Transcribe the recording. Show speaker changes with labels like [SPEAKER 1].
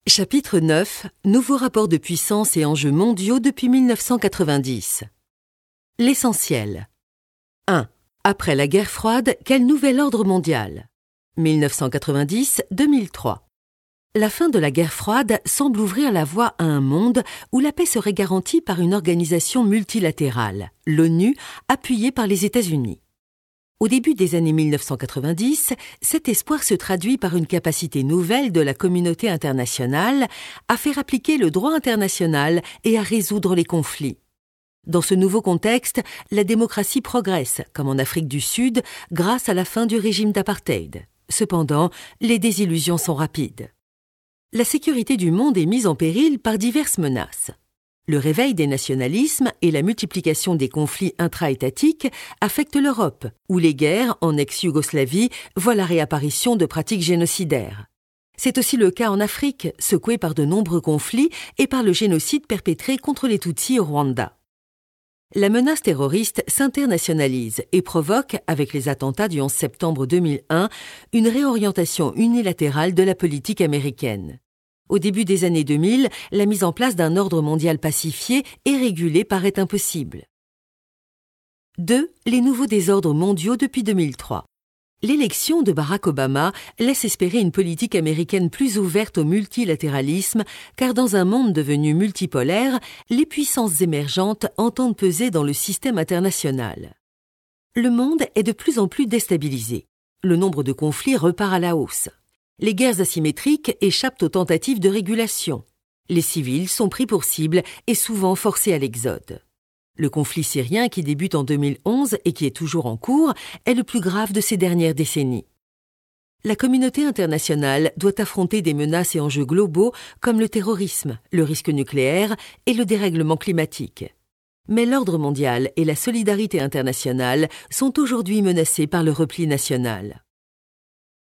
[SPEAKER 1] Chapitre 9. Nouveaux rapports de puissance et enjeux mondiaux depuis 1990. L'essentiel. 1. Après la guerre froide, quel nouvel ordre mondial ? 1990-2003. La fin de la guerre froide semble ouvrir la voie à un monde où la paix serait garantie par une organisation multilatérale, l'ONU, appuyée par les États-Unis. Au début des années 1990, cet espoir se traduit par une capacité nouvelle de la communauté internationale à faire appliquer le droit international et à résoudre les conflits. Dans ce nouveau contexte, la démocratie progresse, comme en Afrique du Sud, grâce à la fin du régime d'apartheid. Cependant, les désillusions sont rapides. La sécurité du monde est mise en péril par diverses menaces. Le réveil des nationalismes et la multiplication des conflits intra-étatiques affectent l'Europe, où les guerres en ex-Yougoslavie voient la réapparition de pratiques génocidaires. C'est aussi le cas en Afrique, secouée par de nombreux conflits et par le génocide perpétré contre les Tutsis au Rwanda. La menace terroriste s'internationalise et provoque, avec les attentats du 11 septembre 2001, une réorientation unilatérale de la politique américaine. Au début des années 2000, la mise en place d'un ordre mondial pacifié et régulé paraît impossible. 2. Les nouveaux désordres mondiaux depuis 2003. L'élection de Barack Obama laisse espérer une politique américaine plus ouverte au multilatéralisme, car dans un monde devenu multipolaire, les puissances émergentes entendent peser dans le système international. Le monde est de plus en plus déstabilisé. Le nombre de conflits repart à la hausse. Les guerres asymétriques échappent aux tentatives de régulation. Les civils sont pris pour cible et souvent forcés à l'exode. Le conflit syrien qui débute en 2011 et qui est toujours en cours est le plus grave de ces dernières décennies. La communauté internationale doit affronter des menaces et enjeux globaux comme le terrorisme, le risque nucléaire et le dérèglement climatique. Mais l'ordre mondial et la solidarité internationale sont aujourd'hui menacés par le repli national.